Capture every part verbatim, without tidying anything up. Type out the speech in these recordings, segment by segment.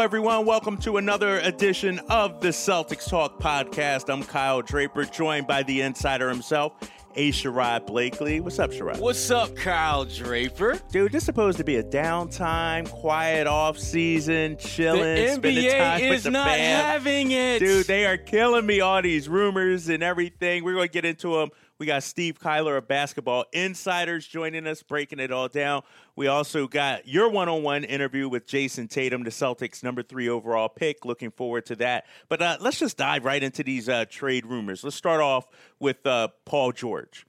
everyone. Welcome to another edition of the Celtics Talk podcast. I'm Kyle Draper, joined by the insider himself, A. Sherrod Blakely. What's up, Sherrod? What's up, Kyle Draper? Dude, this is supposed to be a downtime, quiet off season, chilling, the N B A spending time is with the not fam. having it. Dude, they are killing me, all these rumors and everything. We're going to get into them. We got Steve Kyler of Basketball Insiders joining us, breaking it all down. We also got your one-on-one interview with Jason Tatum, the Celtics' number three overall pick. Looking forward to that. But uh, let's just dive right into these uh, trade rumors. Let's start off with uh, Paul George.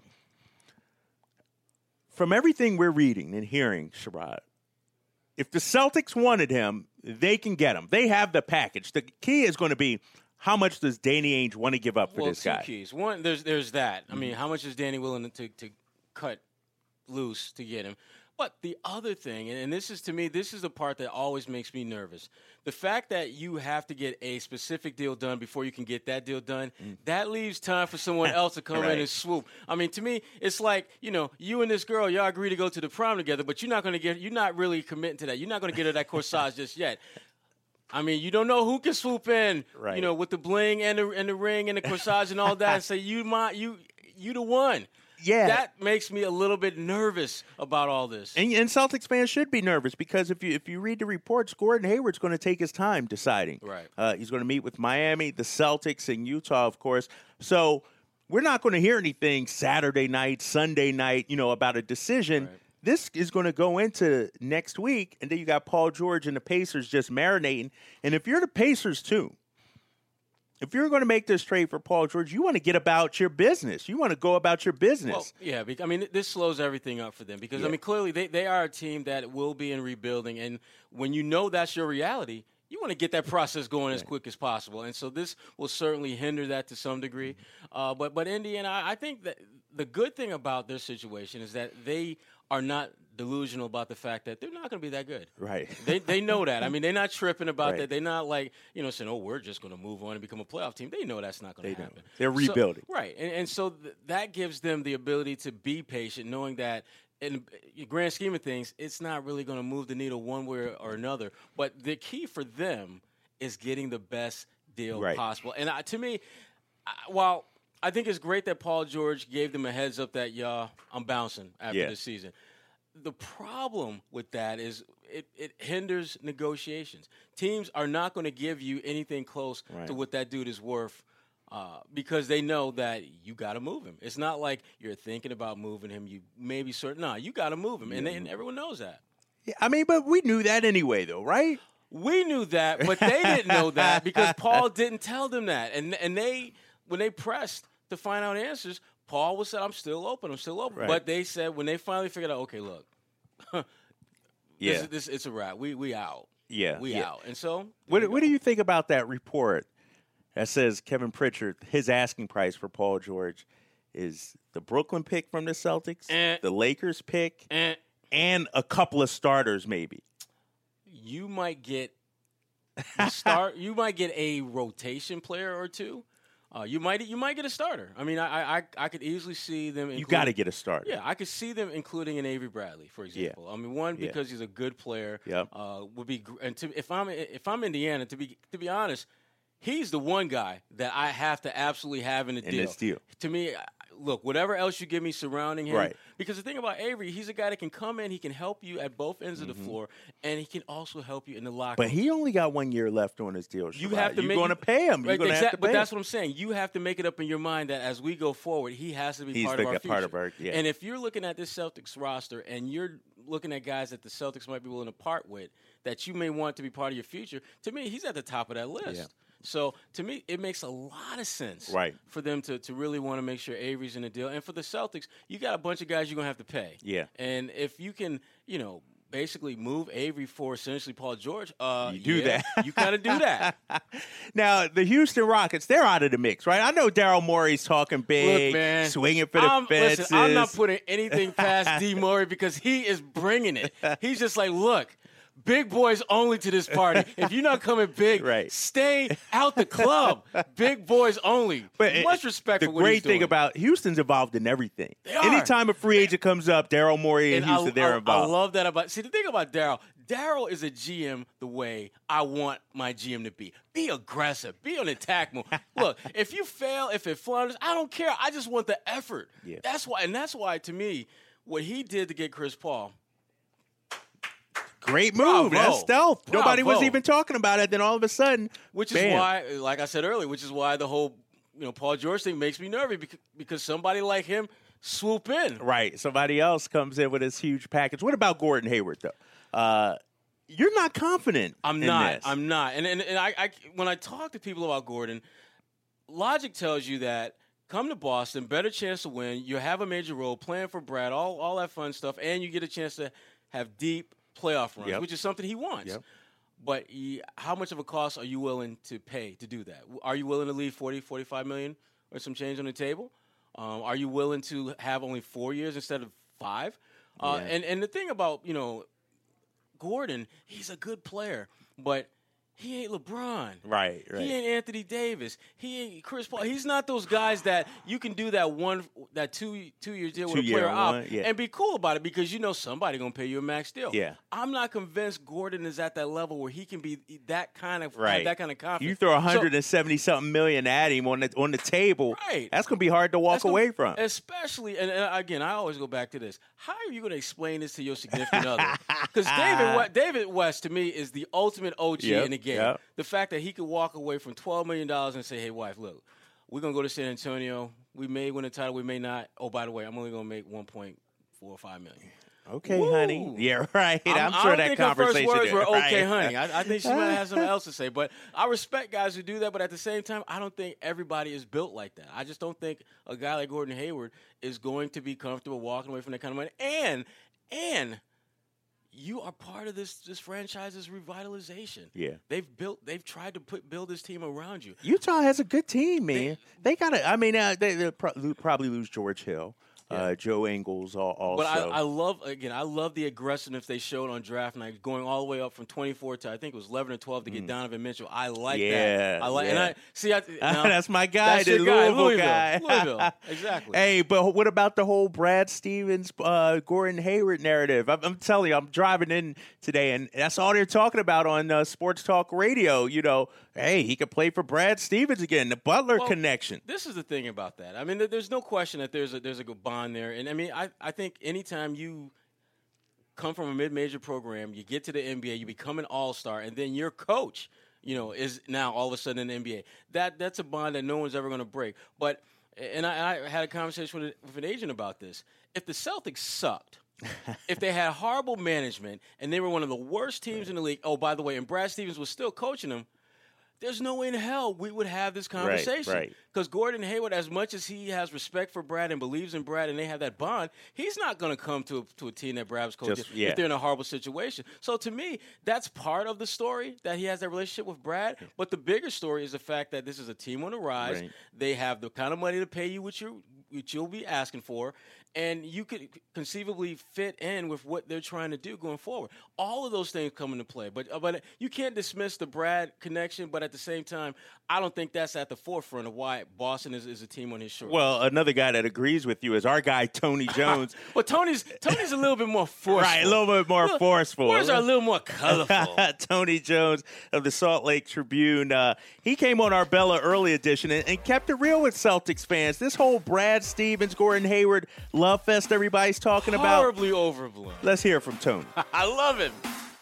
From everything we're reading and hearing, Sherrod, if the Celtics wanted him, they can get him. They have the package. The key is going to be, how much does Danny Ainge want to give up for well, this two guy? Keys. One, there's there's that. I mean, how much is Danny willing to, to cut loose to get him? But the other thing, and this is to me, this is the part that always makes me nervous. The fact that you have to get a specific deal done before you can get that deal done, mm. that leaves time for someone else to come right. in and swoop. I mean, to me, it's like, you know, you and this girl, y'all agree to go to the prom together, but you're not going to get, you're not really committing to that. You're not going to get her that corsage just yet. I mean, you don't know who can swoop in, right. you know, with the bling and the and the ring and the corsage and all that, and say you might you you the one. Yeah, that makes me a little bit nervous about all this. And, and Celtics fans should be nervous because if you if you read the reports, Gordon Hayward's going to take his time deciding. Right, uh, he's going to meet with Miami, the Celtics, and Utah, of course. So we're not going to hear anything Saturday night, Sunday night, you know, about a decision. Right. This is going to go into next week, and then you got Paul George and the Pacers just marinating. And if you're the Pacers, too, if you're going to make this trade for Paul George, you want to get about your business. You want to go about your business. Well, yeah, I mean, this slows everything up for them because, yeah. I mean, clearly they, they are a team that will be in rebuilding. And when you know that's your reality, you want to get that process going as quick as possible. And so this will certainly hinder that to some degree. Uh, but, but Indiana, I, I think that the good thing about their situation is that they – are not delusional about the fact that they're not going to be that good. Right. They they know that. I mean, they're not tripping about right. that. They're not like, you know, saying, oh, we're just going to move on and become a playoff team. They know that's not going to happen. Know. They're rebuilding. So, right. And, and so th- that gives them the ability to be patient, knowing that in the grand scheme of things, it's not really going to move the needle one way or another. But the key for them is getting the best deal right. possible. And uh, to me, I, while – I think it's great that Paul George gave them a heads up that, y'all, I'm bouncing after yeah. this season. The problem with that is it, it hinders negotiations. Teams are not going to give you anything close right. to what that dude is worth uh, because they know that you got to move him. It's not like you're thinking about moving him. You maybe certain, no, you got to move him, yeah. and, they, and everyone knows that. Yeah, I mean, but we knew that anyway, though, right? We knew that, but they didn't know that because Paul didn't tell them that, and and they when they pressed to find out answers, Paul was said, I'm still open, I'm still open. Right. But they said when they finally figured out, okay, look, yeah. this, this it's a wrap. We we out. Yeah. We yeah. out. And so what what do you think about that report that says Kevin Pritchard, his asking price for Paul George is the Brooklyn pick from the Celtics, eh. the Lakers pick, eh. and a couple of starters maybe? You might get start you might get a rotation player or two. Uh, you might you might get a starter. I mean, I I I could easily see them. You got to get a starter. Yeah, I could see them including an Avery Bradley, for example. Yeah. I mean, one because yeah. he's a good player. Yep. Uh, would be and to, if I'm if I'm Indiana, to be to be honest, he's the one guy that I have to absolutely have in the in deal. This deal. To me, look, whatever else you give me surrounding him, right. because the thing about Avery, he's a guy that can come in, he can help you at both ends mm-hmm. of the floor, and he can also help you in the locker room. room. But he only got one year left on his deal. You have to You're make, going to pay him. You're right, going to exactly, have to pay But him. that's what I'm saying. You have to make it up in your mind that as we go forward, he has to be he's part the, of our future. Part of our, yeah. And if you're looking at this Celtics roster and you're looking at guys that the Celtics might be willing to part with that you may want to be part of your future, to me, he's at the top of that list. Yeah. So, to me, it makes a lot of sense right. for them to, to really want to make sure Avery's in the deal. And for the Celtics, you got a bunch of guys you're going to have to pay. Yeah. And if you can, you know, basically move Avery for essentially Paul George, uh, you do yeah, that. you kind of do that. Now, the Houston Rockets, they're out of the mix, right? I know Daryl Morey's talking big, Look, man, swinging for the I'm, fences. Listen, I'm not putting anything past D. Morey because he is bringing it. He's just like, look, big boys only to this party. If you're not coming big, right. stay out the club. Big boys only. But much respect the for what great he's doing. thing about Houston's involved in everything. They are. Anytime a free agent comes up, Daryl Morey and, and Houston, I, they're I, involved. I love that about. See, the thing about Daryl, Daryl is a G M the way I want my G M to be. Be aggressive. Be on attack mode. Look, if you fail, if it flounders, I don't care. I just want the effort. Yeah. That's why, and that's why, to me, what he did to get Chris Paul. Great move. Bravo. That's stealth. Bravo. Nobody was even talking about it. Then all of a sudden, which is bam. why, like I said earlier, which is why the whole, you know, Paul George thing makes me nervous because, because somebody like him swoop in. Right. Somebody else comes in with this huge package. What about Gordon Hayward, though? Uh, you're not confident. I'm in not. this. I'm not. And and, and I, I when I talk to people about Gordon, logic tells you that come to Boston, better chance to win. You have a major role, playing for Brad, all all that fun stuff, and you get a chance to have deep playoff runs, yep. which is something he wants. Yep. But he, how much of a cost are you willing to pay to do that? Are you willing to leave forty, forty-five million or some change on the table? Um, are you willing to have only four years instead of five? Uh, yeah. And and the thing about, you know, Gordon, he's a good player, but he ain't LeBron. Right, right. He ain't Anthony Davis. He ain't Chris Paul. He's not those guys that you can do that one, that two, two year deal with Two a player year op one, yeah. and be cool about it because you know somebody gonna pay you a max deal. Yeah. I'm not convinced Gordon is at that level where he can be that kind of Right. have that kind of confidence. You throw one hundred So- seventy something million at him on the on the table. Right. That's gonna be hard to walk That's gonna- away from. Especially, and, and again, I always go back to this. How are you going to explain this to your significant other? Because David, we- David West, to me, is the ultimate O G Yep, in the game. yep. The fact that he could walk away from twelve million dollars and say, hey, wife, look, we're going to go to San Antonio. We may win a title. We may not. Oh, by the way, I'm only going to make one point four five million dollars. Okay, Woo. honey. Yeah, right. I'm, I'm, sure I don't that think her conversation first words is- were "okay, right. honey." I, I think she might have something else to say. But I respect guys who do that. But at the same time, I don't think everybody is built like that. I just don't think a guy like Gordon Hayward is going to be comfortable walking away from that kind of money. And and you are part of this this franchise's revitalization. Yeah. They've built. They've tried to put build this team around you. Utah has a good team, man. They, they got to. I mean, uh, they, they'll pro- probably lose George Hill. Uh, Joe Ingles al- also. But I, I love, again, I love the aggressiveness they showed on draft night, going all the way up from twenty-four to I think it was eleven or twelve to get Donovan Mitchell. I like Yeah, that. I like, yeah. and I see. I, now, That's my guy, that's the your guy, Louisville, Louisville, guy. Louisville, exactly. Hey, but what about the whole Brad Stevens, uh, Gordon Hayward narrative? I'm, I'm telling you, I'm driving in today, and that's all they're talking about on uh, Sports Talk Radio. You know, hey, he could play for Brad Stevens again, the Butler Well, connection. This is the thing about that. I mean, there- there's no question that there's a there's a good bond there, and I mean, I I think anytime you come from a mid-major program, you get to the N B A, you become an all-star, and then your coach, you know, is now all of a sudden in the N B A. That that's a bond that no one's ever going to break. But and I, I had a conversation with, with an agent about this. If the Celtics sucked, if they had horrible management and they were one of the worst teams in the league, oh, by the way, and Brad Stevens was still coaching them, there's no way in hell we would have this conversation. right. Because Gordon Hayward, as much as he has respect for Brad and believes in Brad and they have that bond, he's not going to come to a, to a team that Brad's coaching Just- yeah. if they're in a horrible situation. So to me, that's part of the story, that he has that relationship with Brad. But the bigger story is the fact that this is a team on the rise. Right. They have the kind of money to pay you what, you, what you'll be asking for. And you could conceivably fit in with what they're trying to do going forward. All of those things come into play. But uh, but you can't dismiss the Brad connection. But at the same time, I don't think that's at the forefront of why Boston is, is a team on his shoulders. Well, another guy that agrees with you is our guy, Tony Jones. Well, Tony's Tony's a little bit more forceful. Right, a little bit more Little- forceful. Words are a little more colorful. Tony Jones of the Salt Lake Tribune. Uh, he came on our Bella Early edition and, and kept it real with Celtics fans. This whole Brad Stevens, Gordon Hayward love fest everybody's talking about. Horribly overblown. Let's hear from Tony. I love him.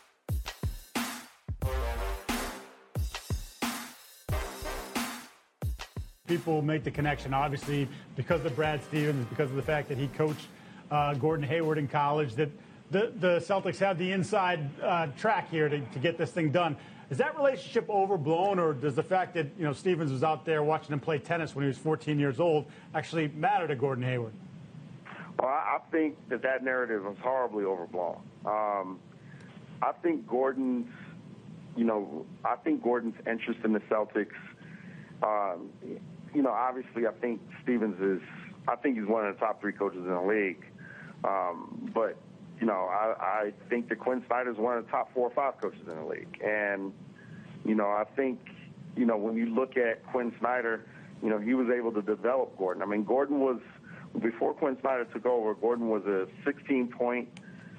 People make the connection, obviously, because of Brad Stevens, because of the fact that he coached uh, Gordon Hayward in college, that the, the Celtics have the inside uh, track here to, to get this thing done. Is that relationship overblown, or does the fact that, you know, Stevens was out there watching him play tennis when he was fourteen years old actually matter to Gordon Hayward? Well, I think that that narrative is horribly overblown. Um, I think Gordon's, you know, I think Gordon's interest in the Celtics, um, you know, obviously I think Stevens is, I think he's one of the top three coaches in the league. Um, but, you know, I, I think that Quinn Snyder is one of the top four or five coaches in the league. And, you know, I think, you know, when you look at Quinn Snyder, you know, he was able to develop Gordon. I mean, Gordon was, before Quinn Snyder took over, Gordon was a sixteen-point,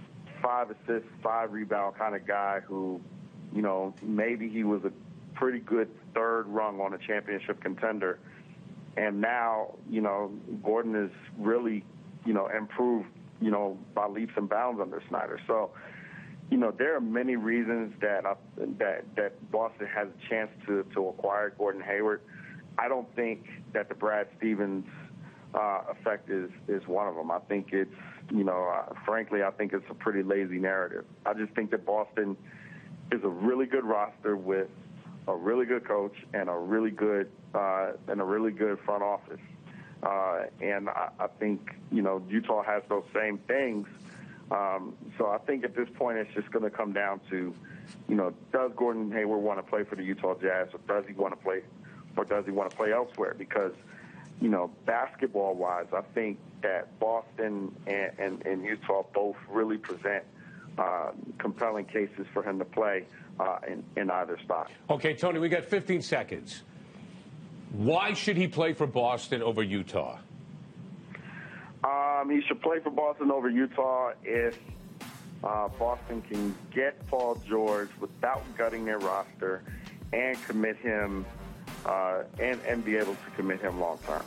five assist, five rebound kind of guy who, you know, maybe he was a pretty good third rung on a championship contender. And now, you know, Gordon is really, you know, improved, you know, by leaps and bounds under Snyder. So, you know, there are many reasons that uh, that that Boston has a chance to, to acquire Gordon Hayward. I don't think that the Brad Stevens uh, effect is, is one of them. I think it's, you know, uh, frankly, I think it's a pretty lazy narrative. I just think that Boston is a really good roster with a really good coach and a really good uh, and a really good front office. Uh, and I, I think, you know, Utah has those same things. Um, so I think at this point it's just going to come down to, you know, does Gordon Hayward want to play for the Utah Jazz, or does he want to play, or does he want to play elsewhere? Because, you know, basketball-wise, I think that Boston and, and, and Utah both really present uh, compelling cases for him to play uh, in, in either spot. Okay, Tony, we got fifteen seconds. Why should he play for Boston over Utah? Um, he should play for Boston over Utah if uh, Boston can get Paul George without gutting their roster and commit him uh, and, and be able to commit him long term.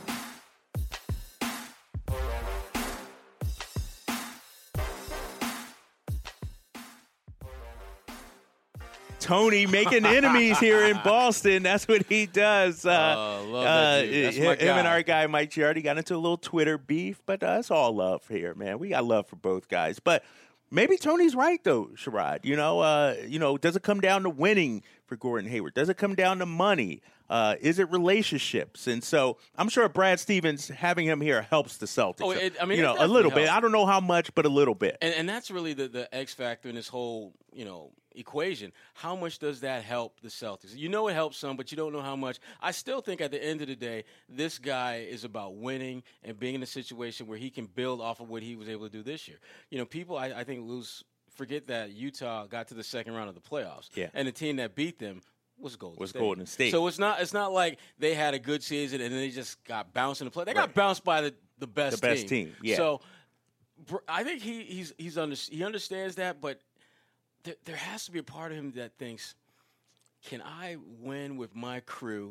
Tony making enemies here in Boston. That's what he does. Uh, uh, love that dude. That's my him guy. and our guy Mike Giardi got into a little Twitter beef, but uh, it's all love here, man. We got love for both guys. But maybe Tony's right, though, Sherrod. You know, uh, you know, does it come down to winning for Gordon Hayward? Does it come down to money? Uh, is it relationships? And so I'm sure Brad Stevens having him here helps the Celtics. Oh, it, I mean, you it know, a little helps. bit. I don't know how much, but a little bit. And, and that's really the, the X factor in this whole, you know, equation. How much does that help the Celtics? You know it helps some, but you don't know how much. I still think at the end of the day, this guy is about winning and being in a situation where he can build off of what he was able to do this year. You know, people, I, I think, lose forget that Utah got to the second round of the playoffs. Yeah. And the team that beat them was Golden was State. Golden State. So it's not it's not like they had a good season and then they just got bounced in the play. They got Right. bounced by the, the best The best team, yeah. So br- I think he he's he's under, he understands that, but there, there has to be a part of him that thinks, can I win with my crew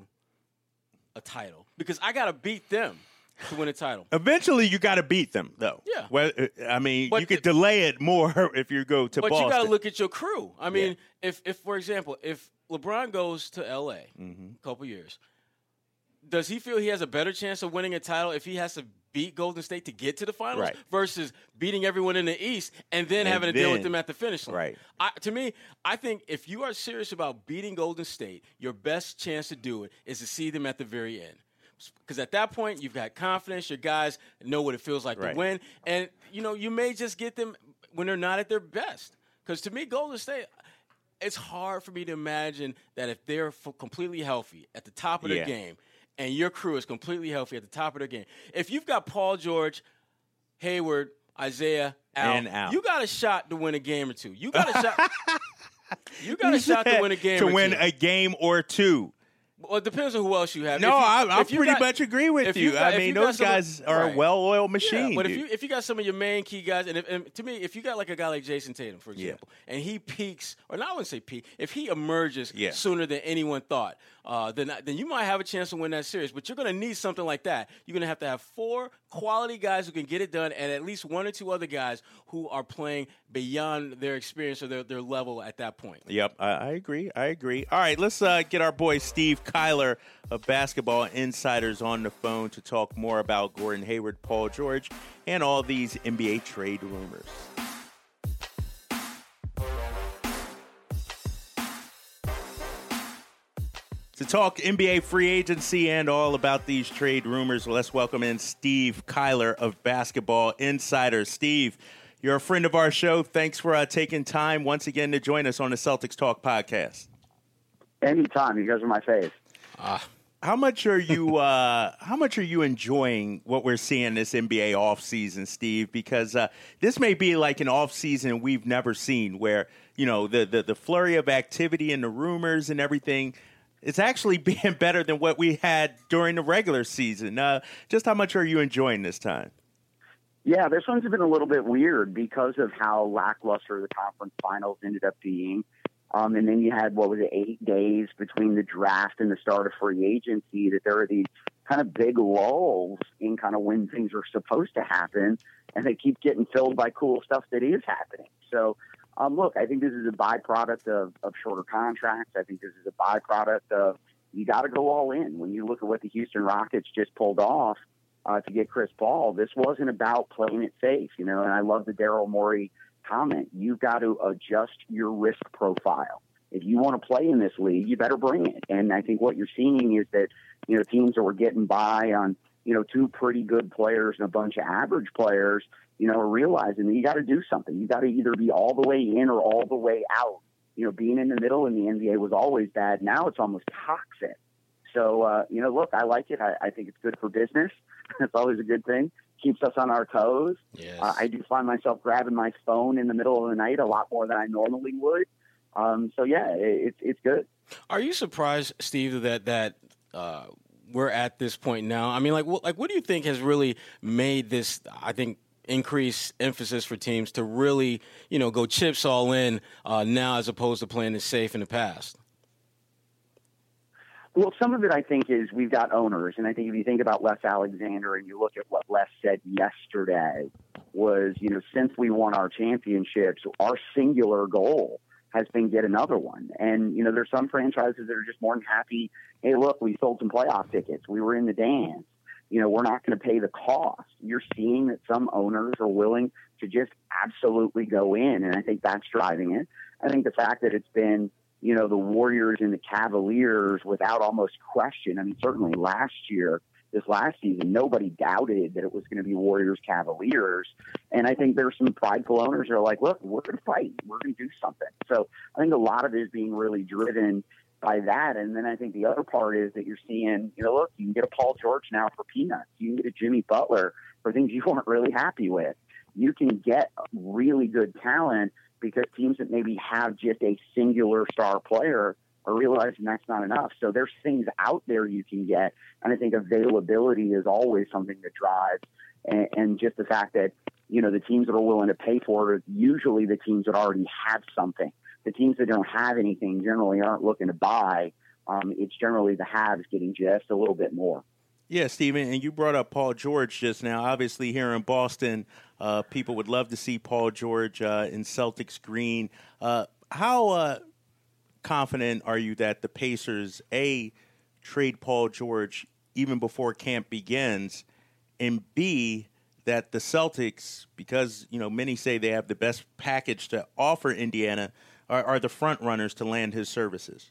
a title? Because I got to beat them to win a title. Eventually, you got to beat them, though. Yeah. Well, uh, I mean, But you could the- delay it more if you go to But Boston. you got to look at your crew. I mean, Yeah. if, if, for example, if LeBron goes to L A Mm-hmm. a couple years, does he feel he has a better chance of winning a title if he has to beat Golden State to get to the finals Right. versus beating everyone in the East and then And having to deal with then- them at the finish line? Right. I, to me, I think if you are serious about beating Golden State, your best chance to do it is to see them at the very end. Because at that point, you've got confidence. Your guys know what it feels like Right. to win. And, you know, you may just get them when they're not at their best. Because to me, Golden State, it's hard for me to imagine that if they're f- completely healthy at the top of their Yeah. game and your crew is completely healthy at the top of their game, if you've got Paul George, Hayward, Isaiah, Al, And Al. you got a shot to win a game or two. You got a shot. You got a shot to win a game to or win two. a game or two. Well, it depends on who else you have. No, If you- I, I if you pretty got- much agree with if you. got- I if mean, you got those some of- guys are right. a well-oiled machine. Yeah, but if dude. you if you got some of your main key guys, and, if, and to me, if you got like a guy like Jason Tatum, for Yeah. example, and he peaks, or not I wouldn't say peak, if he emerges Yeah. sooner than anyone thought, uh, then then you might have a chance to win that series. But you're going to need something like that. You're going to have to have four quality guys who can get it done, and at least one or two other guys who are playing beyond their experience or their, their level at that point. Yep, I, I agree. I agree. All right, let's uh, get our boy Steve Kyler of Basketball Insiders on the phone to talk more about Gordon Hayward, Paul George, and all these N B A trade rumors. To talk N B A free agency and all about these trade rumors, let's welcome in Steve Kyler of Basketball Insiders. Steve, you're a friend of our show. Thanks for uh, taking time once again to join us on the Celtics Talk podcast. Anytime. You guys are my fave. How much are you? Uh, how much are you enjoying what we're seeing this N B A offseason, Steve? Because uh, this may be like an offseason we've never seen, where you know the, the the flurry of activity and the rumors and everything. It's actually being better than what we had during the regular season. Uh, just how much are you enjoying this time? Yeah, this one's been a little bit weird because of how lackluster the conference finals ended up being. Um, and then you had, what was it, eight days between the draft and the start of free agency, that there are these kind of big lulls in kind of when things are supposed to happen, and they keep getting filled by cool stuff that is happening. So, um, look, I think this is a byproduct of, of shorter contracts. I think this is a byproduct of you got to go all in. When you look at what the Houston Rockets just pulled off uh, to get Chris Paul, this wasn't about playing it safe, you know, and I love the Daryl Morey comment. You've got to adjust your risk profile. If you want to play in this league, you better bring it. And I think what you're seeing is that, you know, teams that were getting by on, you know, two pretty good players and a bunch of average players, you know, are realizing that you got to do something. You got to either be all the way in or all the way out. You know, being in the middle in the N B A was always bad. Now it's almost toxic. So, uh, you know, look, I like it. I, I think it's good for business. It's always a good thing. Keeps us on our toes. Yes. Uh, I do find myself grabbing my phone in the middle of the night a lot more than I normally would. Um, so, yeah, it, it's it's good. Are you surprised, Steve, that that uh, we're at this point now? I mean, like, what, like, what do you think has really made this, I think, increased emphasis for teams to really, you know, go chips all in uh, now as opposed to playing it safe in the past? Well, some of it, I think, is we've got owners. And I think if you think about Les Alexander and you look at what Les said yesterday was, you know, since we won our championships, our singular goal has been get another one. And, you know, there's some franchises that are just more than happy. Hey, look, we sold some playoff tickets. We were in the dance. You know, we're not going to pay the cost. You're seeing that some owners are willing to just absolutely go in. And I think that's driving it. I think the fact that it's been, you know, the Warriors and the Cavaliers without almost question. I mean, certainly last year, this last season, nobody doubted that it was going to be Warriors Cavaliers. And I think there's some prideful owners that are like, look, we're going to fight. We're going to do something. So I think a lot of it is being really driven by that. And then I think the other part is that you're seeing, you know, look, you can get a Paul George now for peanuts. You can get a Jimmy Butler for things you weren't really happy with. You can get really good talent because teams that maybe have just a singular star player are realizing that's not enough. So there's things out there you can get. And I think availability is always something that drives. And, and just the fact that, you know, the teams that are willing to pay for it are usually the teams that already have something. The teams that don't have anything generally aren't looking to buy. Um, it's generally the haves getting just a little bit more. Yeah, Stephen, and you brought up Paul George just now. Obviously, here in Boston, uh, people would love to see Paul George uh, in Celtics green. Uh, how uh, confident are you that the Pacers, A, trade Paul George even before camp begins, and B, that the Celtics, because, you know, many say they have the best package to offer Indiana, are, are the front runners to land his services?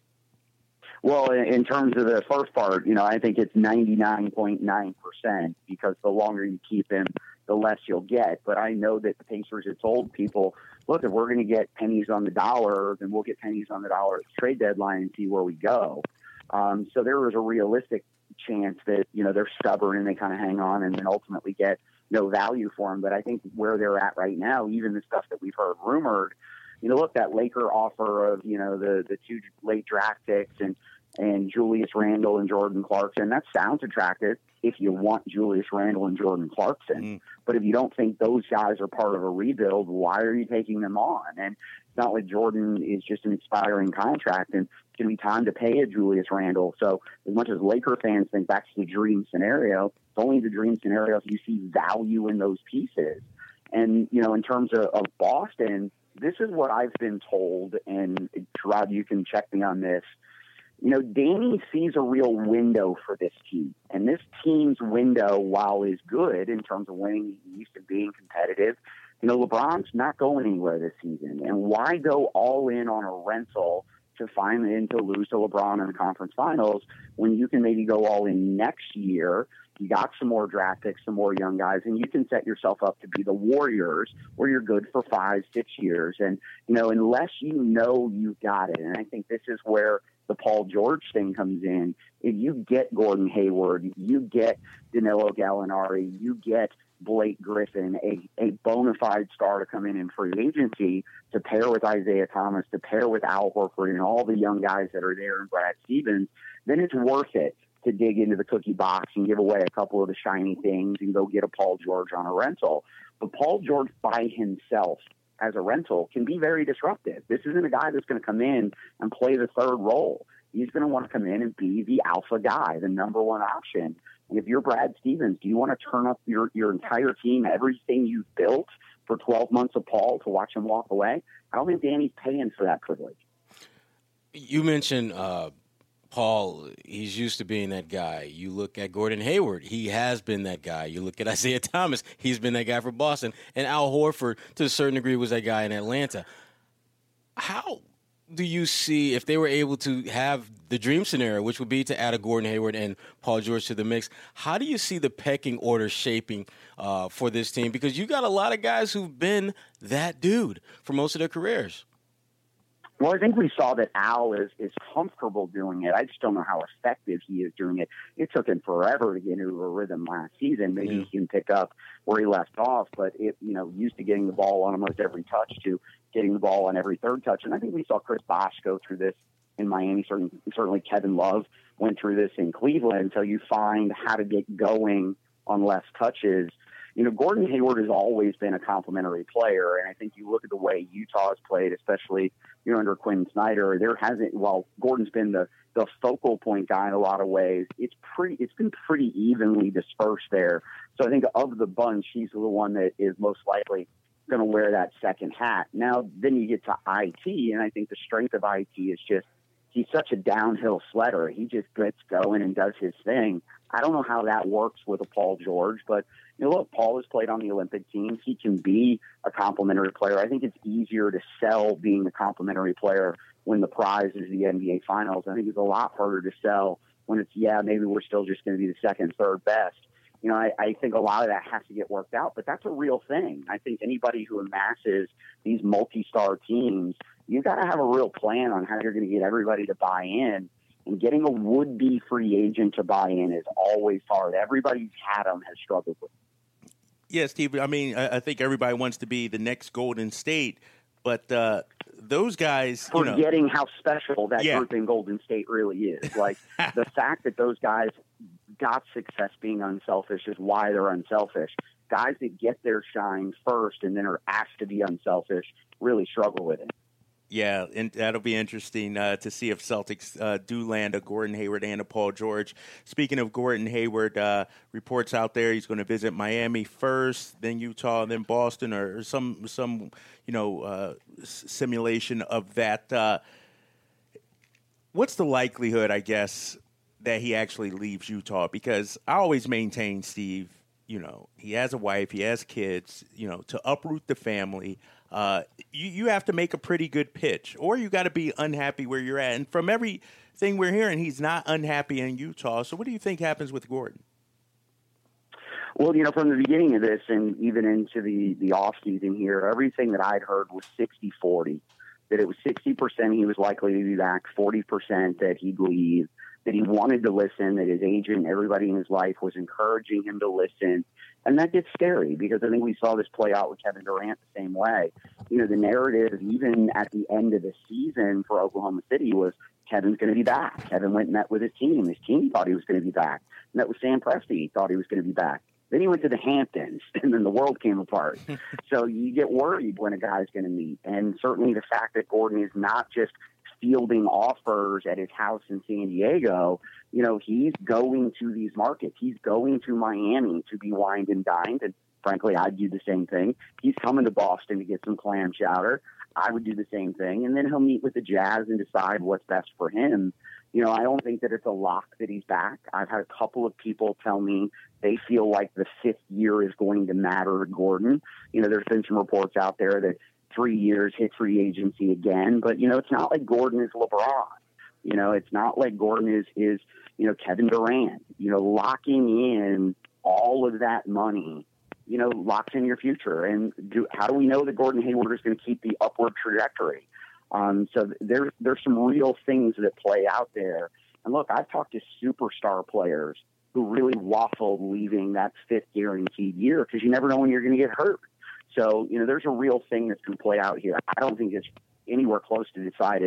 Well, in terms of the first part, you know, I think it's ninety-nine point nine percent because the longer you keep him, the less you'll get. But I know that the Pacers have told people, look, if we're going to get pennies on the dollar, then we'll get pennies on the dollar at the trade deadline and see where we go. Um, so there was a realistic chance that, you know, they're stubborn and they kind of hang on and then ultimately get no value for him. But I think where they're at right now, even the stuff that we've heard rumored, you know, look, that Laker offer of, you know, the, the two late draft picks and, and Julius Randle and Jordan Clarkson, that sounds attractive if you want Julius Randle and Jordan Clarkson. Mm. But if you don't think those guys are part of a rebuild, why are you taking them on? And it's not like Jordan is just an expiring contract, and it's going to be time to pay a Julius Randle. So as much as Laker fans think that's the dream scenario, it's only the dream scenario if you see value in those pieces. And, you know, in terms of, of Boston, this is what I've been told, and Rod, you can check me on this. You know, Danny sees a real window for this team. And this team's window, while is good in terms of winning the East and being competitive, you know, LeBron's not going anywhere this season. And why go all in on a rental to find and to lose to LeBron in the conference finals when you can maybe go all in next year? You got some more draft picks, some more young guys, and you can set yourself up to be the Warriors where you're good for five, six years. And, you know, unless you know you've got it, and I think this is where the Paul George thing comes in. If you get Gordon Hayward, you get Danilo Gallinari, you get Blake Griffin, a, a bona fide star to come in in free agency to pair with Isaiah Thomas, to pair with Al Horford and all the young guys that are there and Brad Stevens, then it's worth it to dig into the cookie box and give away a couple of the shiny things and go get a Paul George on a rental. But Paul George by himself as a rental can be very disruptive. This isn't a guy that's going to come in and play the third role. He's going to want to come in and be the alpha guy, the number one option. And if you're Brad Stevens, do you want to turn up your, your entire team, everything you've built for twelve months of Paul to watch him walk away? I don't think Danny's paying for that privilege. You mentioned uh, Paul. He's used to being that guy. You look at Gordon Hayward. He has been that guy. You look at Isaiah Thomas. He's been that guy for Boston. And Al Horford, to a certain degree, was that guy in Atlanta. How do you see, if they were able to have the dream scenario, which would be to add a Gordon Hayward and Paul George to the mix, how do you see the pecking order shaping uh, for this team? Because you got a lot of guys who've been that dude for most of their careers. Well, I think we saw that Al is, is comfortable doing it. I just don't know how effective he is doing it. It took him forever to get into a rhythm last season. Maybe yeah. he can pick up where he left off, but it, you know, used to getting the ball on almost every touch to getting the ball on every third touch. And I think we saw Chris Bosh go through this in Miami. Certainly, certainly Kevin Love went through this in Cleveland until you find how to get going on less touches. You know, Gordon Hayward has always been a complimentary player, and I think you look at the way Utah has played, especially, you know, under Quinn Snyder, there hasn't, while Gordon's been the, the focal point guy in a lot of ways, it's pretty, it's been pretty evenly dispersed there. So I think of the bunch, he's the one that is most likely going to wear that second hat. Now, then you get to I T, and I think the strength of I T is just, he's such a downhill sledder. He just gets going and does his thing. I don't know how that works with a Paul George, but, you know, look, Paul has played on the Olympic teams. He can be a complimentary player. I think it's easier to sell being a complimentary player when the prize is the N B A Finals. I think it's a lot harder to sell when it's, yeah, maybe we're still just going to be the second, third best. You know, I, I think a lot of that has to get worked out, but that's a real thing. I think anybody who amasses these multi-star teams, you got to have a real plan on how you're going to get everybody to buy in. And getting a would-be free agent to buy in is always hard. Everybody who's had them has struggled with it. Yeah, Steve, I mean, I, I think everybody wants to be the next Golden State, but uh, those guys, you know, forgetting how special that yeah. group in Golden State really is. Like, the fact that those guys got success being unselfish is why they're unselfish. Guys that get their shine first and then are asked to be unselfish really struggle with it. Yeah, and that'll be interesting uh, to see if Celtics uh, do land a Gordon Hayward and a Paul George. Speaking of Gordon Hayward, uh, reports out there he's going to visit Miami first, then Utah, then Boston, or some some you know uh, simulation of that. Uh, what's the likelihood, I guess, that he actually leaves Utah? Because I always maintain, Steve, you know, he has a wife, he has kids, you know, to uproot the family. Uh, you, you have to make a pretty good pitch, or you got to be unhappy where you're at. And from everything we're hearing, he's not unhappy in Utah. So what do you think happens with Gordon? Well, you know, from the beginning of this and even into the, the offseason here, everything that I'd heard was sixty forty, that it was sixty percent he was likely to be back, forty percent that he'd leave, that he wanted to listen, that his agent, everybody in his life was encouraging him to listen. And that gets scary because I think we saw this play out with Kevin Durant the same way. You know, the narrative, even at the end of the season for Oklahoma City, was Kevin's going to be back. Kevin went and met with his team. His team thought he was going to be back. Met with Sam Presti. He thought he was going to be back. Then he went to the Hamptons, and then the world came apart. So you get worried when a guy's going to meet. And certainly the fact that Gordon is not just fielding offers at his house in San Diego, you know, he's going to these markets. He's going to Miami to be wined and dined. And frankly, I'd do the same thing. He's coming to Boston to get some clam chowder. I would do the same thing. And then he'll meet with the Jazz and decide what's best for him. You know, I don't think that it's a lock that he's back. I've had a couple of people tell me they feel like the fifth year is going to matter to Gordon. You know, there's been some reports out there that three years hit free agency again. But, you know, it's not like Gordon is LeBron. You know, it's not like Gordon is, is you know, Kevin Durant. You know, locking in all of that money, you know, locks in your future. And do, how do we know that Gordon Hayward is going to keep the upward trajectory? Um, so there, there's some real things that play out there. And look, I've talked to superstar players who really waffled leaving that fifth guaranteed year because you never know when you're going to get hurt. So, you know, there's a real thing that's going to play out here. I don't think it's anywhere close to decided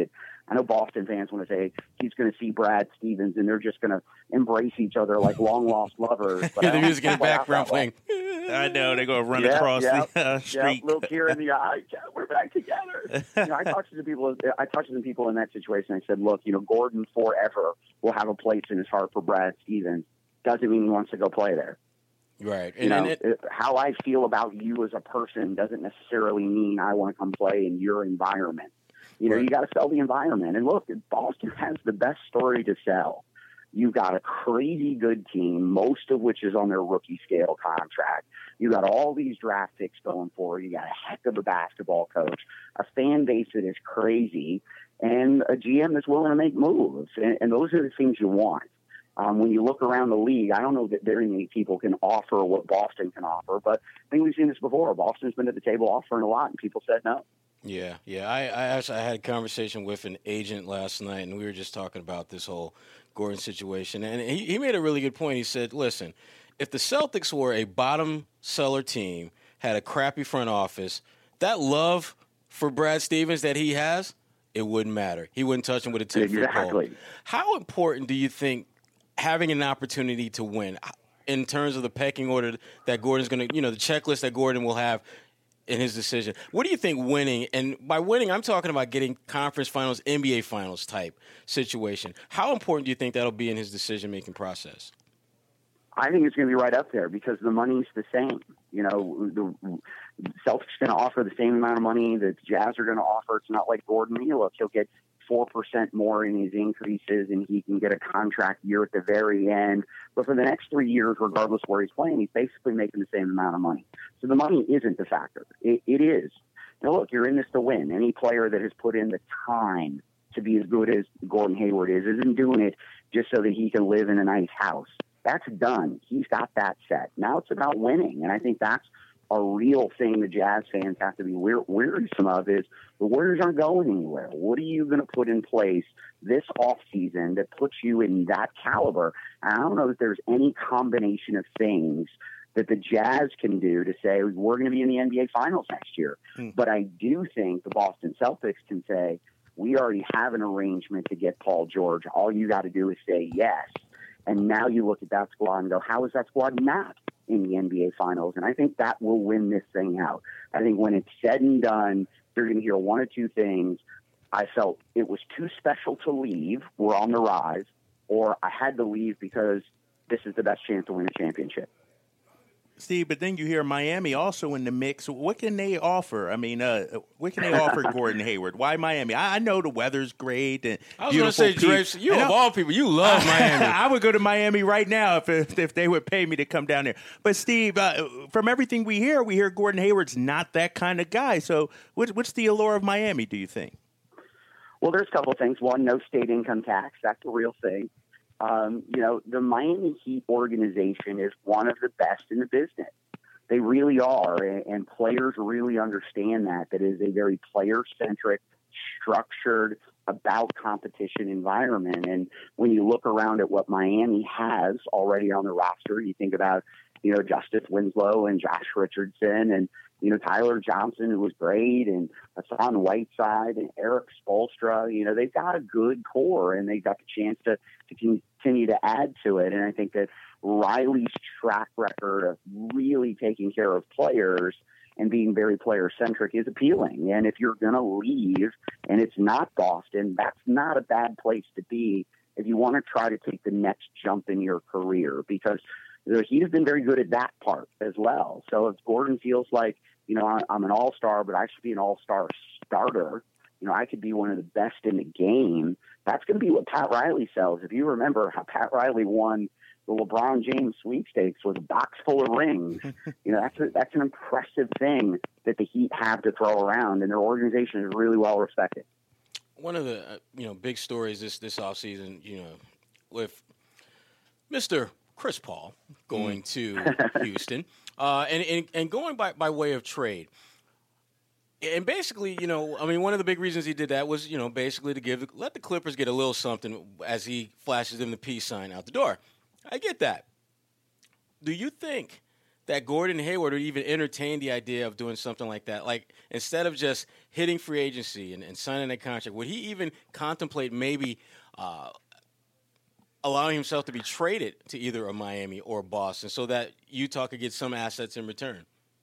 I know Boston fans want to say he's going to see Brad Stevens and they're just going to embrace each other like long-lost lovers. But yeah, the music in the background playing. I know, they're going to run yeah, across yeah, the uh, street. Yeah, little tear in the eye. Yeah, we're back together. You know, I talked to some people. I talked to some people in that situation. I said, look, you know, Gordon forever will have a place in his heart for Brad Stevens. Doesn't mean he wants to go play there. Right. You and, know, and it, how I feel about you as a person doesn't necessarily mean I want to come play in your environment. You know, right. you got to sell the environment. And look, Boston has the best story to sell. You've got a crazy good team, most of which is on their rookie scale contract. You got all these draft picks going forward. You got a heck of a basketball coach, a fan base that is crazy, and a G M that's willing to make moves. And, and those are the things you want. Um, when you look around the league, I don't know that very many people can offer what Boston can offer, but I think we've seen this before. Boston's been at the table offering a lot, and people said no. Yeah, yeah. I, I actually I had a conversation with an agent last night, and we were just talking about this whole Gordon situation. And he, he made a really good point. He said, listen, if the Celtics were a bottom seller team, had a crappy front office, that love for Brad Stevens that he has, it wouldn't matter. He wouldn't touch him with a ten-foot Exactly. pole. How important do you think having an opportunity to win in terms of the pecking order that Gordon's going to, you know, the checklist that Gordon will have in his decision? What do you think winning, and by winning, I'm talking about getting conference finals, N B A finals type situation. How important do you think that'll be in his decision-making process? I think it's going to be right up there because the money's the same. You know, the Celtics going to offer the same amount of money that the Jazz are going to offer. It's not like Gordon. You know, look, he'll get four percent more in his increases, and he can get a contract year at the very end. But for the next three years, regardless of where he's playing, he's basically making the same amount of money. So the money isn't the factor. It, it is. Now, look, you're in this to win. Any player that has put in the time to be as good as Gordon Hayward is isn't doing it just so that he can live in a nice house. That's done. He's got that set. Now it's about winning, and I think that's a real thing the Jazz fans have to be wearisome of is the Warriors aren't going anywhere. What are you going to put in place this offseason that puts you in that caliber? And I don't know that there's any combination of things that the Jazz can do to say we're going to be in the N B A Finals next year. Hmm. But I do think the Boston Celtics can say we already have an arrangement to get Paul George. All you got to do is say yes. And now you look at that squad and go, how is that squad not in the N B A Finals? And I think that will win this thing out. I think when it's said and done, you're going to hear one or two things. I felt it was too special to leave. We're on the rise. Or I had to leave because this is the best chance to win a championship. Steve, but then you hear Miami also in the mix. What can they offer? I mean, uh, what can they offer Gordon Hayward? Why Miami? I, I know the weather's great and I was going to say, Drapes, you and of I, all people, you love Miami. I would go to Miami right now if, if if they would pay me to come down there. But Steve, uh, from everything we hear, we hear Gordon Hayward's not that kind of guy. So what, what's the allure of Miami, do you think? Well, there's a couple of things. One, no state income tax. That's a real thing. Um, you know, the Miami Heat organization is one of the best in the business. They really are, and, and players really understand that. That is a very player-centric, structured, about competition environment. And when you look around at what Miami has already on the roster, you think about, you know, Justice Winslow and Josh Richardson and, you know, Tyler Johnson, who was great, and Hassan Whiteside and Eric Spoelstra. You know, they've got a good core, and they've got the chance to, to continue to add to it. And I think that Riley's track record of really taking care of players and being very player-centric is appealing. And if you're going to leave and it's not Boston, that's not a bad place to be if you want to try to take the next jump in your career, because the Heat have been very good at that part as well. So if Gordon feels like, you know, I'm an all-star, but I should be an all-star starter, you know, I could be one of the best in the game, that's going to be what Pat Riley sells. If you remember how Pat Riley won the LeBron James sweepstakes with a box full of rings, you know, that's a, that's an impressive thing that the Heat have to throw around, and their organization is really well respected. One of the, uh, you know, big stories this, this offseason, you know, with Mister Chris Paul going to Houston, uh, and, and and going by, by way of trade. And basically, you know, I mean, one of the big reasons he did that was, you know, basically to give let the Clippers get a little something as he flashes them the peace sign out the door. I get that. Do you think that Gordon Hayward would even entertain the idea of doing something like that. Like, instead of just hitting free agency and, and signing a contract, would he even contemplate maybe uh, allowing himself to be traded to either a Miami or Boston so that Utah could get some assets in return?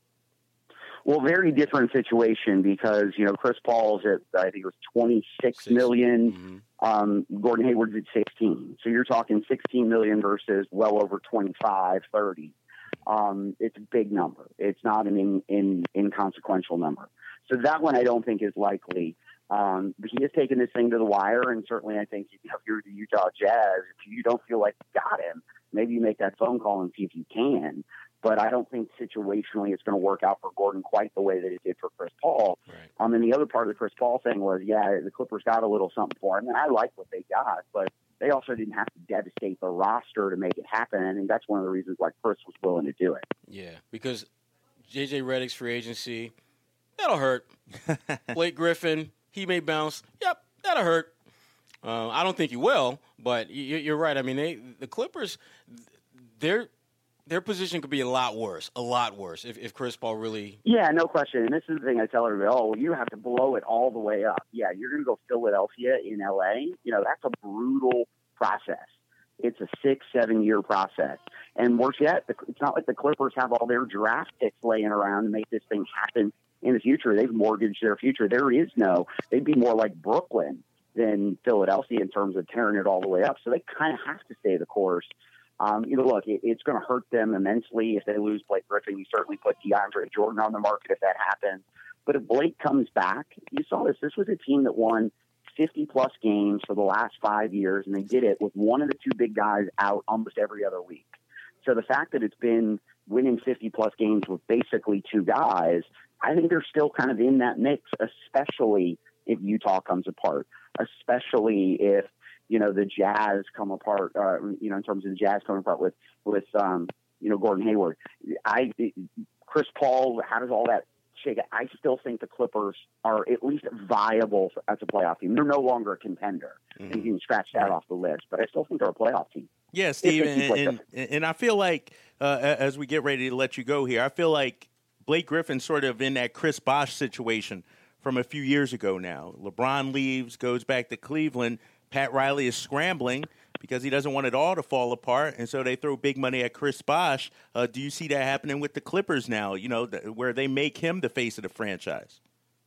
Well, very different situation because, you know, Chris Paul's at, I think it was twenty-six million. Mm-hmm. Um, Gordon Hayward's at sixteen. So you're talking sixteen million versus well over twenty-five, thirty. Um, it's a big number. It's not an in, in, inconsequential number. So that one I don't think is likely. Um, but he has taken this thing to the wire, and certainly I think, you know, if you're the Utah Jazz, if you don't feel like you got him, maybe you make that phone call and see if you can. But I don't think situationally it's going to work out for Gordon quite the way that it did for Chris Paul. Right. Um, and the other part of the Chris Paul thing was, yeah, the Clippers got a little something for him, and I like what they got, but they also didn't have to devastate the roster to make it happen. I think that's one of the reasons why Chris was willing to do it. Yeah, because J J Redick's free agency, that'll hurt. Blake Griffin, he may bounce. Yep, that'll hurt. Uh, I don't think he will, but you're right. I mean, they, the Clippers, they're – their position could be a lot worse, a lot worse, if, if Chris Paul really... Yeah, no question. And this is the thing I tell everybody, oh, you have to blow it all the way up. Yeah, you're going to go Philadelphia in L A. You know, that's a brutal process. It's a six, seven-year process. And worse yet, it's not like the Clippers have all their draft picks laying around to make this thing happen in the future. They've mortgaged their future. There is no... They'd be more like Brooklyn than Philadelphia in terms of tearing it all the way up. So they kind of have to stay the course. Um, you know, look, it, it's going to hurt them immensely if they lose Blake Griffin. You certainly put DeAndre Jordan on the market if that happens. But if Blake comes back, you saw this. This was a team that won fifty-plus games for the last five years, and they did it with one of the two big guys out almost every other week. So the fact that it's been winning fifty-plus games with basically two guys, I think they're still kind of in that mix, especially if Utah comes apart, especially if you know, the Jazz come apart, uh, you know, in terms of the Jazz coming apart with, with um, you know, Gordon Hayward. I, Chris Paul, how does all that shake out? I still think the Clippers are at least viable as a playoff team. They're no longer a contender. Mm-hmm. And you can scratch that right off the list, but I still think they're a playoff team. Yeah, Steve, and, and, and I feel like uh, as we get ready to let you go here, I feel like Blake Griffin's sort of in that Chris Bosh situation from a few years ago now. LeBron leaves, goes back to Cleveland. Pat Riley is scrambling because he doesn't want it all to fall apart, and so they throw big money at Chris Bosh. Uh, do you see that happening with the Clippers now, you know, th- where they make him the face of the franchise?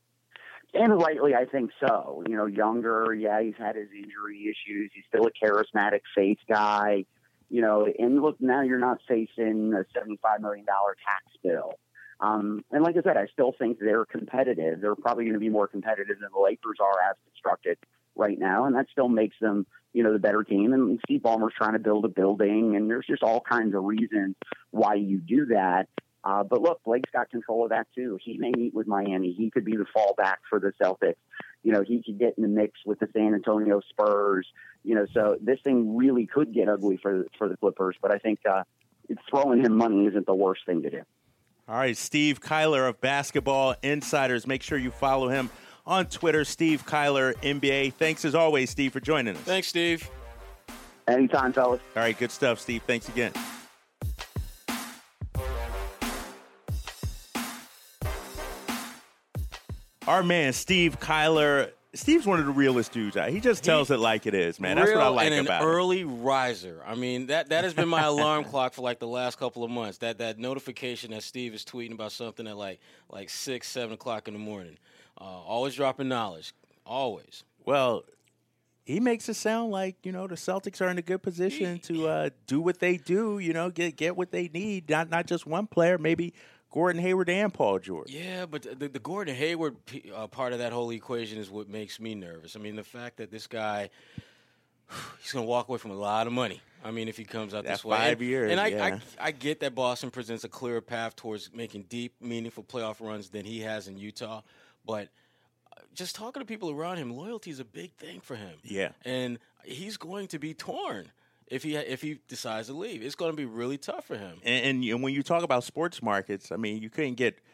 And rightly, I think so. You know, younger, yeah, he's had his injury issues. He's still a charismatic face guy. You know, and look, now you're not facing a seventy-five million dollars tax bill. Um, and like I said, I still think they're competitive. They're probably going to be more competitive than the Lakers are as constructed right now, and that still makes them, you know, the better team. And Steve Ballmer's trying to build a building, and there's just all kinds of reasons why you do that. Uh, but look, Blake's got control of that too. He may meet with Miami. He could be the fallback for the Celtics. You know, he could get in the mix with the San Antonio Spurs. You know, so this thing really could get ugly for for the Clippers. But I think uh, throwing him money isn't the worst thing to do. All right, Steve Kyler of Basketball Insiders. Make sure you follow him on Twitter, Steve Kyler, N B A. Thanks as always, Steve, for joining us. Thanks, Steve. Anytime, fellas. All right, good stuff, Steve. Thanks again. Our man, Steve Kyler. Steve's one of the realest dudes out. He just tells he, it like it is, man. That's what I like and about an him. Early riser. I mean, that that has been my alarm clock for like the last couple of months. That that notification that Steve is tweeting about something at like like six, seven o'clock in the morning. Uh, always dropping knowledge. Always. Well, he makes it sound like, you know, the Celtics are in a good position to uh, do what they do, you know, get get what they need. Not not just one player, maybe Gordon Hayward and Paul George. Yeah, but the, the Gordon Hayward uh, part of that whole equation is what makes me nervous. I mean, the fact that this guy, he's going to walk away from a lot of money. I mean, if he comes out That's this way. five and, years, And I, yeah. I, I get that Boston presents a clearer path towards making deep, meaningful playoff runs than he has in Utah. But just talking to people around him, loyalty is a big thing for him. Yeah. And he's going to be torn if he if he decides to leave. It's going to be really tough for him. And, and, and when you talk about sports markets, I mean, you couldn't get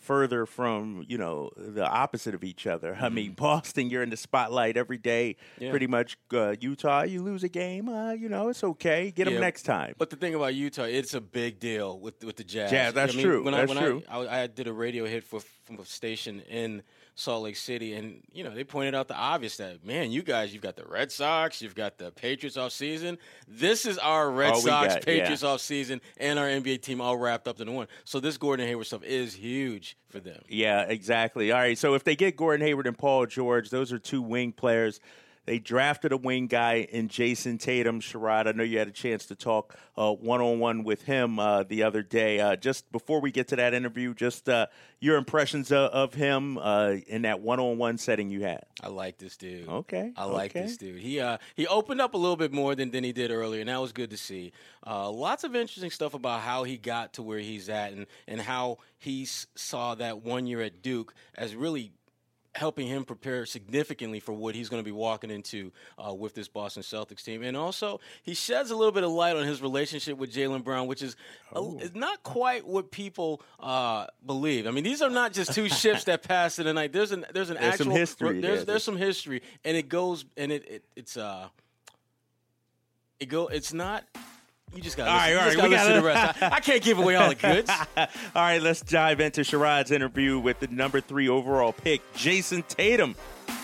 further from, you know, the opposite of each other. I mean, Boston, you're in the spotlight every day, yeah. pretty much. Uh, Utah, you lose a game, uh, you know, it's okay. Get them yeah, next time. But the thing about Utah, it's a big deal with with the Jazz. Jazz, that's I mean, true. When that's I, when true. I, I, I did a radio hit for from a station in Salt Lake City, and, you know, they pointed out the obvious that, man, you guys, you've got the Red Sox, you've got the Patriots off season. This is our Red oh, Sox, got, Patriots yeah. off season, and our N B A team all wrapped up in one. So this Gordon Hayward stuff is huge for them. Yeah, exactly. All right, so if they get Gordon Hayward and Paul George, those are two wing players. They drafted a wing guy in Jason Tatum. Sherrod, I know you had a chance to talk uh, one-on-one with him uh, the other day. Uh, just before we get to that interview, just uh, your impressions of, of him uh, in that one-on-one setting you had. I like this dude. Okay. I like okay. this dude. He uh, he opened up a little bit more than, than he did earlier, and that was good to see. Uh, lots of interesting stuff about how he got to where he's at and, and how he s- saw that one year at Duke as really helping him prepare significantly for what he's going to be walking into uh, with this Boston Celtics team. And also, he sheds a little bit of light on his relationship with Jaylen Brown, which is, oh. a, is not quite what people uh, believe. I mean, these are not just two ships that pass in the night. There's an there's an there's actual some history. There's there. there's some history, and it goes and it, it it's uh it go it's not. You just got to listen, right, right, we listen gotta... to the rest. I, I can't give away all the goods. All right, let's dive into Sherrod's interview with the number three overall pick, Jason Tatum.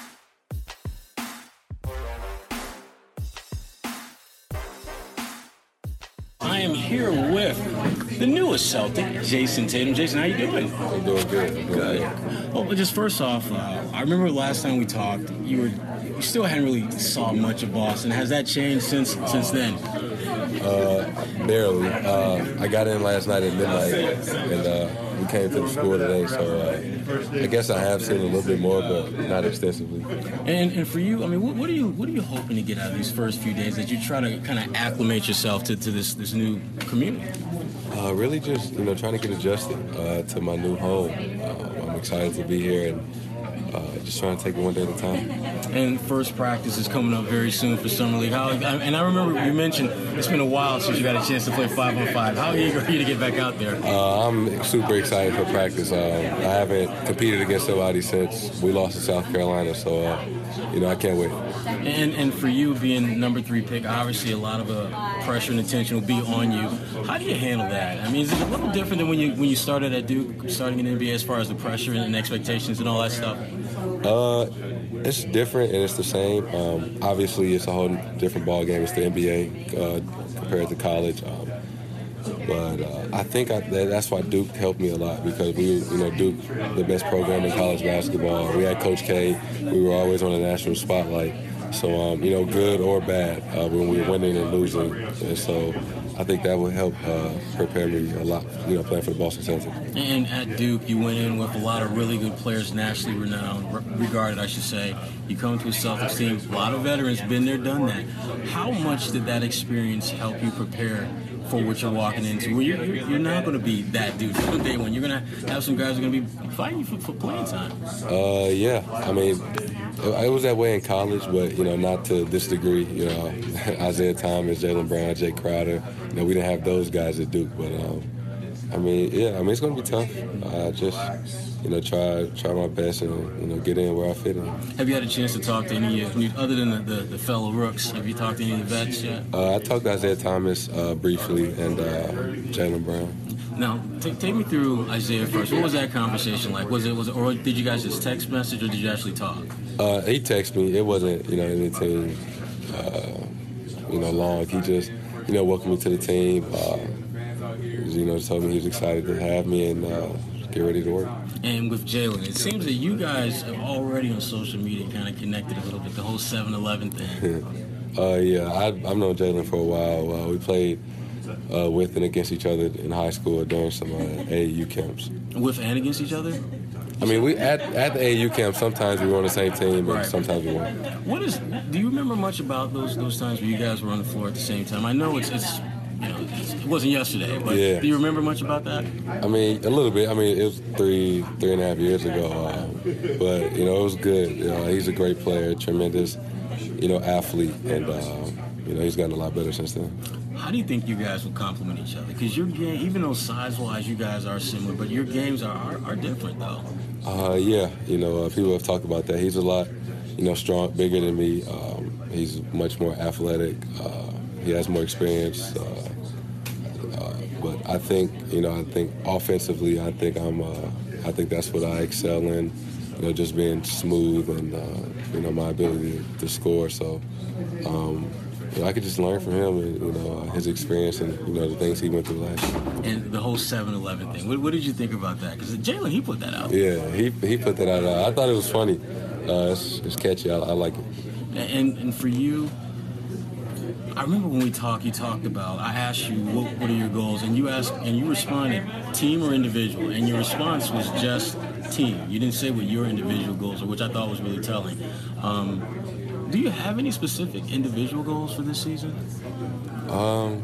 I am here with the newest Celtic, Jason Tatum. Jason, how you doing? I'm doing good. I'm doing good. Well, just first off, uh, I remember last time we talked, you were you still hadn't really saw much of Boston. Has that changed since since then? Uh, barely. Uh, I got in last night at midnight, and uh, we came to the school today, so uh, I guess I have seen a little bit more, but not extensively. And and for you, I mean, what, what are you what are you hoping to get out of these first few days as you try to kind of acclimate yourself to, to this this new community? Uh, really, just you know, trying to get adjusted uh, to my new home. Uh, I'm excited to be here and. Uh, just trying to take it one day at a time. And first practice is coming up very soon for Summer League. How, and I remember you mentioned it's been a while since you got a chance to play five on five. How eager are you to get back out there? Uh, I'm super excited for practice. Uh, I haven't competed against somebody since we lost to South Carolina, so uh, you know I can't wait. And and for you being number three pick, obviously a lot of uh, pressure and attention will be on you. How do you handle that? I mean, is it a little different than when you when you started at Duke, starting in the N B A, as far as the pressure and expectations and all that stuff? Uh, it's different and it's the same. Um, obviously, it's a whole different ball game. It's the N B A uh, compared to college. Um, but uh, I think I, that, that's why Duke helped me a lot because we, you know, Duke, the best program in college basketball. We had Coach K. We were always on the national spotlight. So, um, you know, good or bad, uh, when we were winning and losing. And so I think that would help uh, prepare me a lot, you know, playing for the Boston Celtics. And at Duke, you went in with a lot of really good players, nationally renowned, regarded, I should say. You come to a Celtics team, a lot of veterans, been there, done that. How much did that experience help you prepare for what you're walking into? Well, you're, you're not going to be that dude from day one. You're going to have some guys who are going to be fighting you for, for playing time. Uh, yeah. I mean, it was that way in college, but, you know, not to this degree. You know, Isaiah Thomas, Jaylen Brown, Jay Crowder. You know, we didn't have those guys at Duke, but, um, I mean, yeah, I mean, it's going to be tough. Uh, just, you know, try try my best and, you know, get in where I fit in. Have you had a chance to talk to any, other than the, the, the fellow rooks, have you talked to any of the vets yet? Uh, I talked to Isaiah Thomas uh, briefly and uh, Jaylen Brown. Now, t- take me through Isaiah first. What was that conversation like? Was it, was it, or did you guys just text message, or did you actually talk? Uh, he texted me. It wasn't, you know, anything, uh, you know, long. He just, you know, welcomed me to the team. Uh, you know, told me he was excited to have me and uh, get ready to work. And with Jaylen, it seems that you guys have already on social media kind of connected a little bit, the whole seven eleven thing. uh, yeah, I, I've known Jaylen for a while. Uh, we played uh, with and against each other in high school during some uh, A A U camps. With and against each other? I mean, we at, at the A A U camp, sometimes we were on the same team, and right. sometimes we weren't. What is? Do you remember much about those those times where you guys were on the floor at the same time? I know it's it's you know it's, it wasn't yesterday, but yeah. Do you remember much about that? I mean, a little bit. I mean, it was three three and a half years ago, uh, but you know, it was good. You know, he's a great player, tremendous, you know, athlete, and uh, you know, he's gotten a lot better since then. how do you think you guys will complement each other? Because your game, even though size-wise you guys are similar, but your games are, are, are different, though. Uh, yeah, you know, uh, people have talked about that. He's a lot, you know, strong, bigger than me. Um, he's much more athletic. Uh, he has more experience. Uh, uh, but I think, you know, I think offensively, I think I'm, uh, I think that's what I excel in. You know, just being smooth and uh, you know, my ability to, to score. So, um, you know, I could just learn from him and, you know, uh, his experience and, you know, the things he went through last year. And the whole seven eleven thing, what, what did you think about that? Because Jalen, he put that out. Yeah, he he put that out. Uh, I thought it was funny. Uh, it's, it's catchy. I, I like it. And and for you, I remember when we talked, you talked about, I asked you, what, what are your goals? And you asked, and you responded, team or individual? And your response was just team. You didn't say what your individual goals are, which I thought was really telling. Um, do you have any specific individual goals for this season? Um,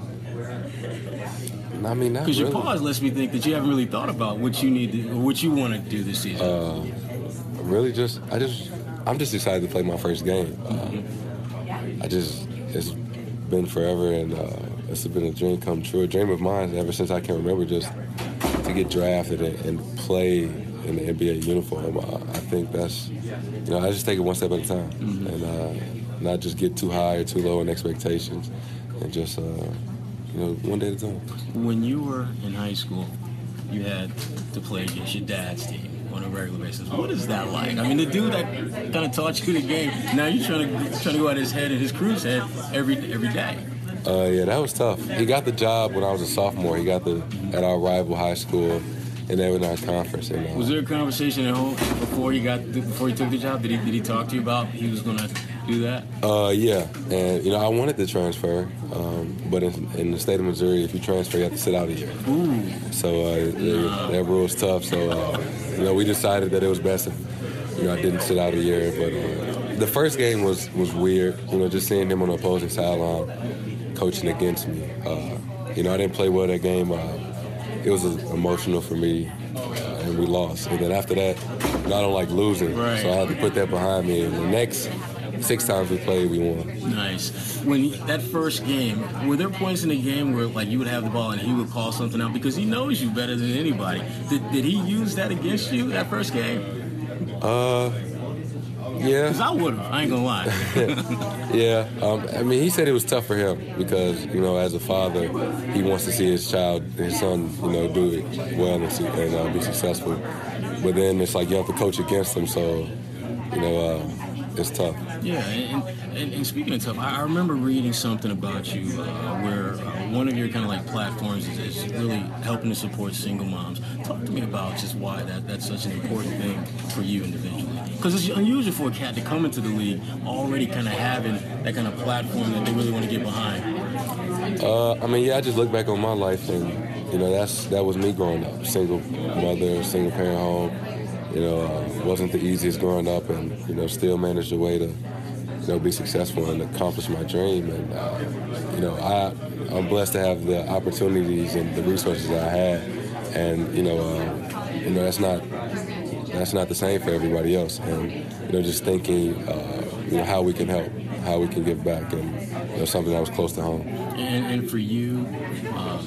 I mean, not Because really. your pause lets me think that you haven't really thought about what you need to, or what you want to do this season. Uh, really, just I just I'm just excited to play my first game. Uh, Mm-hmm. I just it's been forever, and uh, it's been a dream come true, a dream of mine ever since I can remember, just to get drafted and, and play in the N B A uniform. Uh, I think that's, you know, I just take it one step at a time, Mm-hmm. and uh, not just get too high or too low in expectations, and just uh, you know, one day at a time. When you were in high school, you had to play against your dad's team on a regular basis. What is that like? I mean, the dude that kind of taught you the game, now you're trying to trying to go at his head and his crew's head every every day. Uh, yeah, that was tough. He got the job when I was a sophomore. He got the at our rival high school, and then in our conference. And, uh, Was there a conversation at home before he got before he took the job? Did he did he talk to you about he was going to do that? Uh, yeah, and you know, I wanted to transfer, um, but in, in the state of Missouri, if you transfer, you have to sit out a year. Ooh. So uh, they, that rule is tough. So uh, you know, we decided that it was best if, you know, I didn't sit out a year. But uh, the first game was was weird. You know, just seeing him on the opposing sideline, coaching against me. Uh, you know, I didn't play well that game. Uh, it was uh, emotional for me, uh, and we lost. And then after that, you know, I don't like losing, Right. so I had to put that behind me. And the next six times we played, we won. Nice. When that first game, were there points in the game where like you would have the ball and he would call something out because he knows you better than anybody? Did, did he use that against you that first game? Uh, yeah. Because I would have. I ain't gonna lie. Yeah, um, I mean, he said it was tough for him because, you know, as a father, he wants to see his child, his son, you know, do it well and, see, and uh, be successful. But then it's like you have to coach against him, so, you know, uh, it's tough. Yeah, and, and, and speaking of tough, I I remember reading something about you uh, where uh, one of your kind of like platforms is, is really helping to support single moms. Talk to me about just why that, that's such an important thing for you individually. Because it's unusual for a cat to come into the league already kind of having that kind of platform that they really want to get behind. Uh, I mean, yeah, I just look back on my life and, you know, that's that was me growing up. Single mother, single parent home. You know, uh, wasn't the easiest growing up, and, you know, still managed a way to, you know, be successful and accomplish my dream. And, uh, you know, I, I'm blessed to have the opportunities and the resources that I had. And, you know, uh, you know, that's not that's not the same for everybody else. And, you know, just thinking, uh, you know, how we can help, how we can give back, and, you know, something that was close to home. And, and for you, um,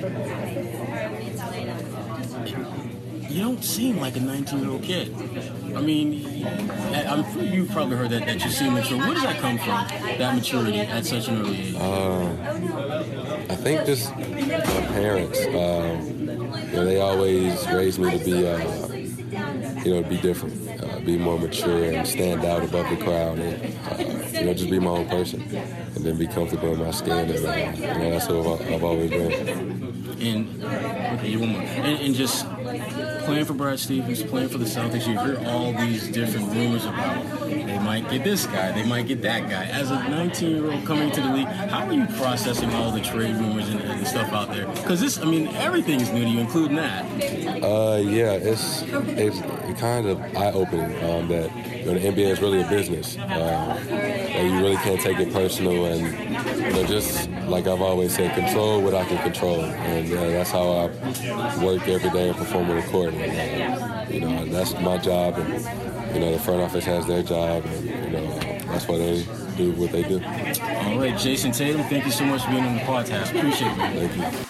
you don't seem like a nineteen-year-old kid. I mean, I'm sure you've probably heard that, that you seem mature. Where does that come from, that maturity at such an early age? Uh, I think just my parents. Um, you know, they always raised me to be, uh, you know, be different, uh, be more mature and stand out above the crowd, and uh, you know, just be my own person, and then be comfortable in my skin. And uh, you know, that's who I've, I've always been. And okay, one more. And, and just playing for Brad Stevens, playing for the Celtics, you hear all these different rumors about they might get this guy, they might get that guy. As a nineteen-year-old coming to the league, how are you processing all the trade rumors and, and stuff out there? Because this, I mean, everything is new to you, including that. Uh, yeah, it's it's kind of eye-opening um, that, you know, the N B A is really a business, uh, and you really can't take it personal. And, you know, just like I've always said, control what I can control, and uh, that's how I work every day and perform on the court. And, uh, you know, that's my job, and, you know, the front office has their job, and, you know, uh, that's why they do what they do. All right, Jayson Tatum, thank you so much for being on the podcast. Appreciate it, man. Thank you.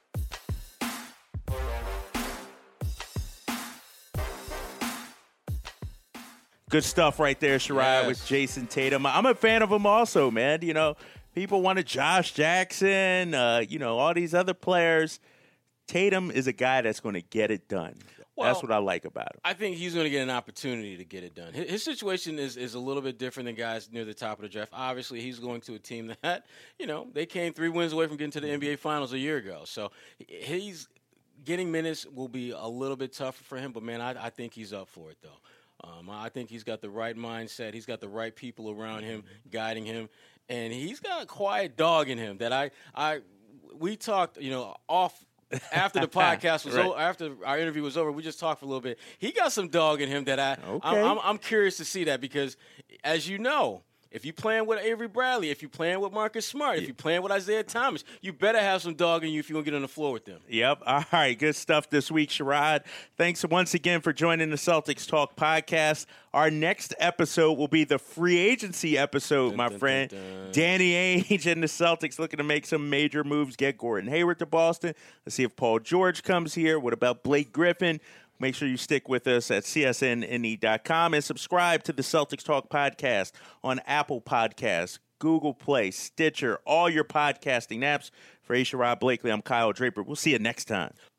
Good stuff right there, Sherrod, yes. with Jayson Tatum. I'm a fan of him also, man. You know, people wanted Josh Jackson, uh, you know, all these other players. Tatum is a guy that's going to get it done. Well, that's what I like about him. I think he's going to get an opportunity to get it done. His, his situation is, is a little bit different than guys near the top of the draft. Obviously, he's going to a team that, you know, they came three wins away from getting to the N B A Finals a year ago. So he's getting minutes will be a little bit tougher for him. But, man, I, I think he's up for it, though. Um, I think he's got the right mindset. He's got the right people around him guiding him. And he's got a quiet dog in him that I, I we talked, you know, off after the podcast was right. over, after our interview was over, we just talked for a little bit. He got some dog in him that I, okay. I'm, I'm, I'm curious to see that because, as you know, if you're playing with Avery Bradley, if you're playing with Marcus Smart, if you're playing with Isaiah Thomas, you better have some dog in you if you're going to get on the floor with them. Yep. All right. Good stuff this week, Sherrod. Thanks once again for joining the Celtics Talk podcast. Our next episode will be the free agency episode, dun, my dun, friend. Dun, dun. Danny Ainge and the Celtics looking to make some major moves, get Gordon Hayward to Boston. Let's see if Paul George comes here. What about Blake Griffin? Make sure you stick with us at C S N N E dot com and subscribe to the Celtics Talk podcast on Apple Podcasts, Google Play, Stitcher, all your podcasting apps. For Sherrod Blakely, I'm Kyle Draper. We'll see you next time.